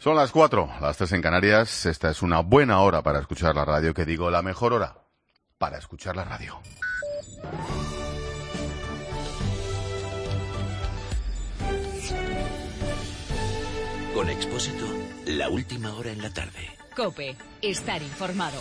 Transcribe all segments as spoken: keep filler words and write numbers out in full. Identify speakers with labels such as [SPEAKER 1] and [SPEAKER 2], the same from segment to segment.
[SPEAKER 1] Son las cuatro, las tres en Canarias. Esta es una buena hora para escuchar la radio, que digo, la mejor hora para escuchar la radio.
[SPEAKER 2] Con Expósito, la última hora en la tarde.
[SPEAKER 3] COPE, estar informado.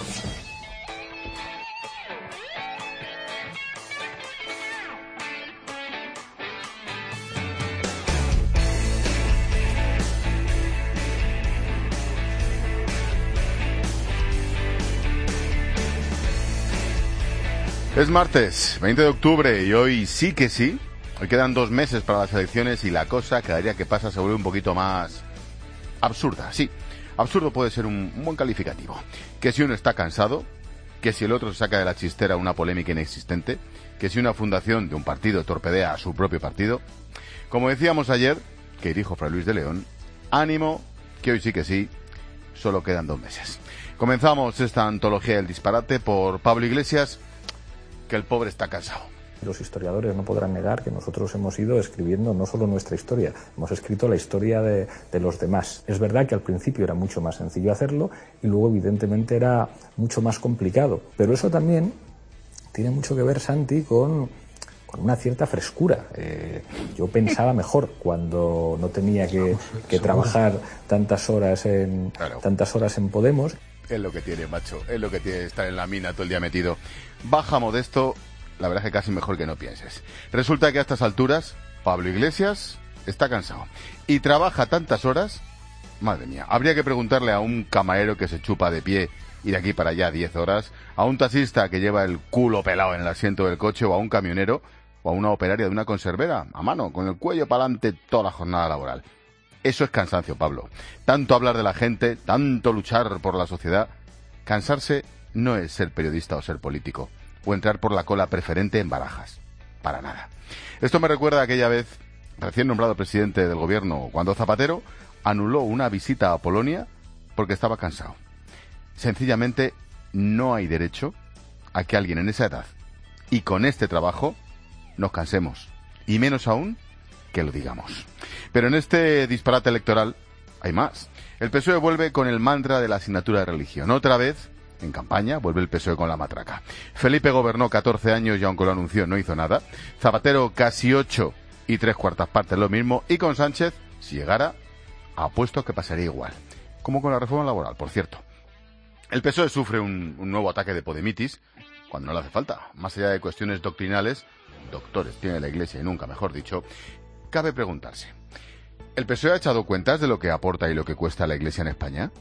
[SPEAKER 1] Es martes, veinte de octubre, y hoy sí que sí. Hoy quedan dos meses para las elecciones y la cosa, cada día que pasa, se vuelve un poquito más absurda. Sí, absurdo puede ser un, un buen calificativo. Que si uno está cansado, que si el otro saca de la chistera una polémica inexistente, que si una fundación de un partido torpedea a su propio partido. Como decíamos ayer, que dijo Fray Luis de León, ánimo, que hoy sí que sí, solo quedan dos meses. Comenzamos esta antología del disparate por Pablo Iglesias, que el pobre está cansado.
[SPEAKER 4] Los historiadores no podrán negar que nosotros hemos ido escribiendo no solo nuestra historia, hemos escrito la historia de, de los demás. Es verdad que al principio era mucho más sencillo hacerlo y luego evidentemente era mucho más complicado. Pero eso también tiene mucho que ver, Santi, con, con una cierta frescura. Eh, yo pensaba mejor cuando no tenía que, que trabajar tantas horas en, claro. tantas horas en Podemos.
[SPEAKER 1] Es lo que tiene, macho, es lo que tiene estar en la mina todo el día metido. Baja Modesto, la verdad es que casi mejor que no pienses. Resulta que a estas alturas, Pablo Iglesias está cansado. Y trabaja tantas horas, madre mía, habría que preguntarle a un camarero que se chupa de pie y de aquí para allá diez horas, a un taxista que lleva el culo pelado en el asiento del coche, o a un camionero, o a una operaria de una conservera, a mano, con el cuello para adelante toda la jornada laboral. Eso es cansancio, Pablo. Tanto hablar de la gente, tanto luchar por la sociedad. Cansarse no es ser periodista o ser político, o entrar por la cola preferente en barajas. Para nada. Esto me recuerda a aquella vez, recién nombrado presidente del gobierno, cuando Zapatero anuló una visita a Polonia porque estaba cansado. Sencillamente, no hay derecho a que alguien en esa edad y con este trabajo nos cansemos. Y menos aún que lo digamos. Pero en este disparate electoral hay más. El P S O E vuelve con el mantra de la asignatura de religión. Otra vez, en campaña, vuelve el P S O E con la matraca. Felipe gobernó catorce años y aunque lo anunció no hizo nada. Zapatero casi ocho y tres cuartas partes lo mismo. Y con Sánchez, si llegara, apuesto que pasaría igual. Como con la reforma laboral, por cierto. El P S O E sufre un, un nuevo ataque de podemitis cuando no le hace falta. Más allá de cuestiones doctrinales, doctores tiene la Iglesia y nunca mejor dicho, cabe preguntarse, ¿el P S O E ha echado cuentas de lo que aporta y lo que cuesta a la Iglesia en España?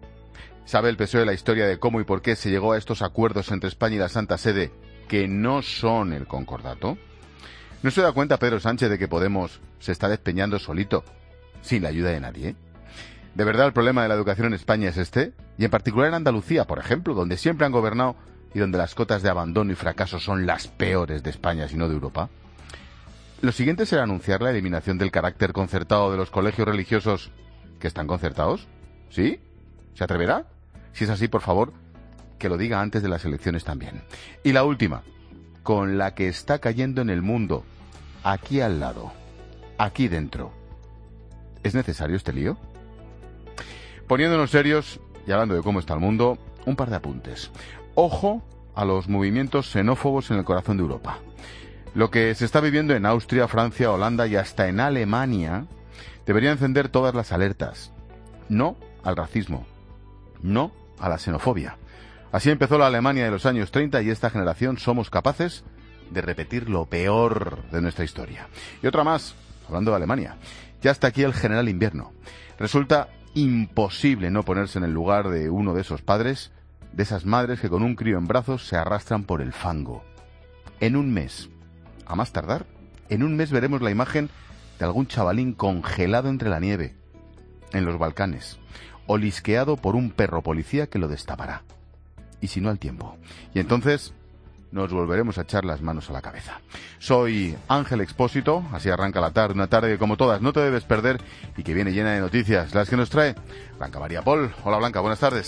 [SPEAKER 1] ¿Sabe el P S O E la historia de cómo y por qué se llegó a estos acuerdos entre España y la Santa Sede que no son el concordato? ¿No se da cuenta Pedro Sánchez de que Podemos se está despeñando solito, sin la ayuda de nadie? ¿De verdad el problema de la educación en España es este? Y en particular en Andalucía, por ejemplo, donde siempre han gobernado y donde las cotas de abandono y fracaso son las peores de España, si no de Europa. Lo siguiente será anunciar la eliminación del carácter concertado de los colegios religiosos que están concertados. ¿Sí? ¿Se atreverá? Si es así, por favor, que lo diga antes de las elecciones también. Y la última, con la que está cayendo en el mundo, aquí al lado, aquí dentro. ¿Es necesario este lío? Poniéndonos serios y hablando de cómo está el mundo, un par de apuntes. Ojo a los movimientos xenófobos en el corazón de Europa. Lo que se está viviendo en Austria, Francia, Holanda y hasta en Alemania debería encender todas las alertas. No al racismo. No a la xenofobia. Así empezó la Alemania de los años treinta y esta generación somos capaces de repetir lo peor de nuestra historia. Y otra más, hablando de Alemania. Ya está aquí el general invierno. Resulta imposible no ponerse en el lugar de uno de esos padres, de esas madres que con un crío en brazos se arrastran por el fango. En un mes, a más tardar, en un mes veremos la imagen de algún chavalín congelado entre la nieve, en los Balcanes, olisqueado por un perro policía que lo destapará. Y si no al tiempo. Y entonces nos volveremos a echar las manos a la cabeza. Soy Ángel Expósito, así arranca la tarde, una tarde que como todas no te debes perder y que viene llena de noticias, las que nos trae Blanca María Pol. Hola Blanca, buenas tardes.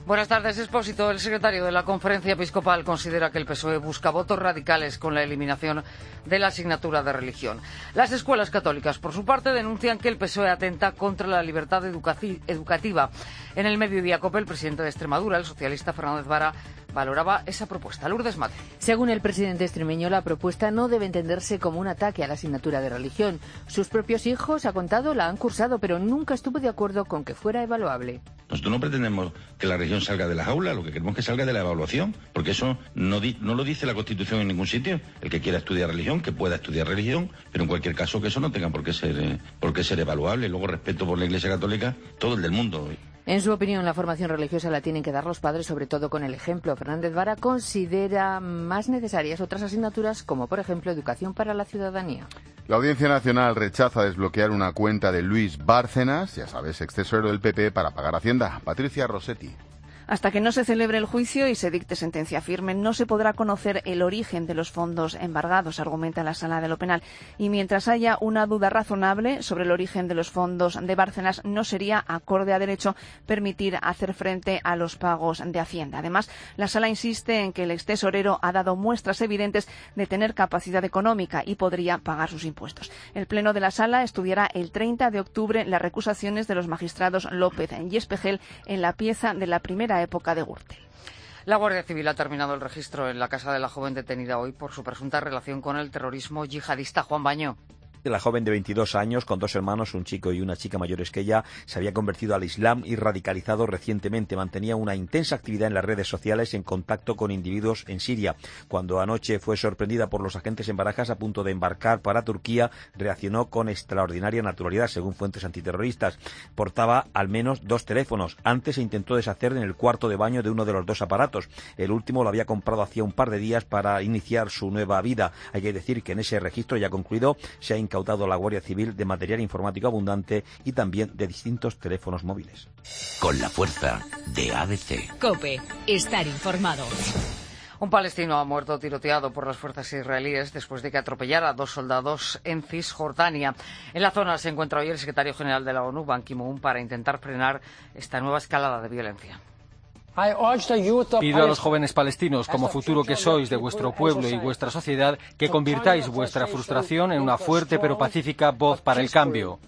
[SPEAKER 5] Buenas tardes, Expósito. El secretario de la Conferencia Episcopal considera que el P S O E busca votos radicales con la eliminación de la asignatura de religión. Las escuelas católicas, por su parte, denuncian que el P S O E atenta contra la libertad educaci- educativa. En el Mediodía COPE, el presidente de Extremadura, el socialista Fernández Vara, valoraba esa propuesta. Lourdes Mate.
[SPEAKER 6] Según el presidente extremeño, la propuesta no debe entenderse como un ataque a la asignatura de religión. Sus propios hijos, ha contado, la han cursado, pero nunca estuvo de acuerdo con que fuera evaluable.
[SPEAKER 7] Nosotros no pretendemos que la religión salga de las aulas, lo que queremos es que salga de la evaluación, porque eso no, di- no lo dice la Constitución en ningún sitio. El que quiera estudiar religión, que pueda estudiar religión, pero en cualquier caso que eso no tenga por qué ser, eh, por qué ser evaluable. Luego, respeto por la Iglesia Católica, todo el del mundo.
[SPEAKER 6] En su opinión, la formación religiosa la tienen que dar los padres, sobre todo con el ejemplo. Fernández Vara considera más necesarias otras asignaturas, como por ejemplo Educación para la Ciudadanía.
[SPEAKER 1] La Audiencia Nacional rechaza desbloquear una cuenta de Luis Bárcenas, ya sabes, ex tesorero del P P, para pagar Hacienda. Patricia Rossetti.
[SPEAKER 8] Hasta que no se celebre el juicio y se dicte sentencia firme, no se podrá conocer el origen de los fondos embargados, argumenta la Sala de lo Penal. Y mientras haya una duda razonable sobre el origen de los fondos de Bárcenas, no sería acorde a derecho permitir hacer frente a los pagos de Hacienda. Además, la Sala insiste en que el extesorero ha dado muestras evidentes de tener capacidad económica y podría pagar sus impuestos. El Pleno de la Sala estudiará el treinta de octubre las recusaciones de los magistrados López y Espejel en la pieza de la primera época de Gürtel.
[SPEAKER 5] La Guardia Civil ha terminado el registro en la casa de la joven detenida hoy por su presunta relación con el terrorismo yihadista. Juan Baño.
[SPEAKER 9] La joven de veintidós años, con dos hermanos, un chico y una chica mayores que ella, se había convertido al Islam y radicalizado recientemente. Mantenía una intensa actividad en las redes sociales en contacto con individuos en Siria. Cuando anoche fue sorprendida por los agentes en Barajas a punto de embarcar para Turquía, reaccionó con extraordinaria naturalidad, según fuentes antiterroristas. Portaba al menos dos teléfonos. Antes se intentó deshacer en el cuarto de baño de uno de los dos aparatos. El último lo había comprado hacía un par de días para iniciar su nueva vida. Hay que decir que en ese registro ya concluido se ha incautado la Guardia Civil de material informático abundante y también de distintos teléfonos móviles.
[SPEAKER 2] Con la fuerza de A B C.
[SPEAKER 3] COPE. Estar informado.
[SPEAKER 5] Un palestino ha muerto tiroteado por las fuerzas israelíes después de que atropellara a dos soldados en Cisjordania. En la zona se encuentra hoy el secretario general de la ONU, Ban Ki-moon, para intentar frenar esta nueva escalada de violencia.
[SPEAKER 10] Pido a los jóvenes palestinos, como futuro que sois de vuestro pueblo y vuestra sociedad, que convirtáis vuestra frustración en una fuerte pero pacífica voz para el cambio.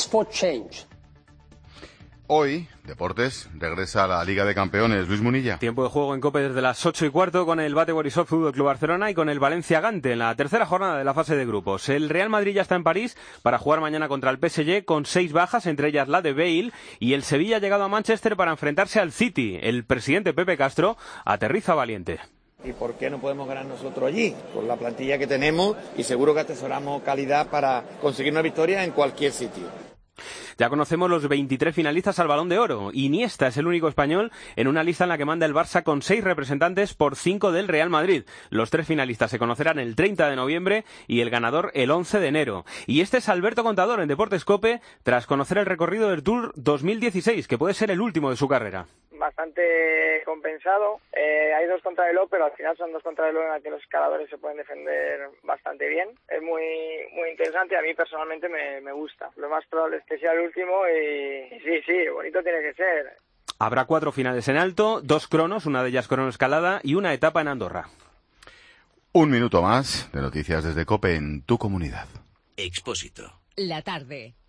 [SPEAKER 1] Hoy, Deportes, regresa a la Liga de Campeones. Luis Munilla.
[SPEAKER 11] Tiempo de juego en COPE desde las ocho y cuarto con el Bate Borisov Fútbol Club Barcelona y con el Valencia Gante en la tercera jornada de la fase de grupos. El Real Madrid ya está en París para jugar mañana contra el P S G con seis bajas, entre ellas la de Bale, y el Sevilla ha llegado a Manchester para enfrentarse al City. El presidente Pepe Castro aterriza valiente.
[SPEAKER 12] ¿Y por qué no podemos ganar nosotros allí? Con la plantilla que tenemos y seguro que atesoramos calidad para conseguir una victoria en cualquier sitio.
[SPEAKER 11] Ya conocemos los veintitrés finalistas al Balón de Oro. Iniesta es el único español en una lista en la que manda el Barça con seis representantes por cinco del Real Madrid. Los tres finalistas se conocerán el treinta de noviembre y el ganador el once de enero. Y este es Alberto Contador en Deportes COPE tras conocer el recorrido del Tour dos mil dieciséis, que puede ser el último de su carrera.
[SPEAKER 13] Bastante compensado. Eh, hay dos contrarreloj, pero al final son dos contrarreloj en las que los escaladores se pueden defender bastante bien. Es muy muy interesante y a mí personalmente me, me gusta. Lo más probable es que sea el último y, y sí, sí, bonito tiene que ser.
[SPEAKER 11] Habrá cuatro finales en alto, dos cronos, una de ellas crono escalada y una etapa en Andorra.
[SPEAKER 1] Un minuto más de noticias desde COPE en tu comunidad.
[SPEAKER 2] Expósito.
[SPEAKER 3] La tarde.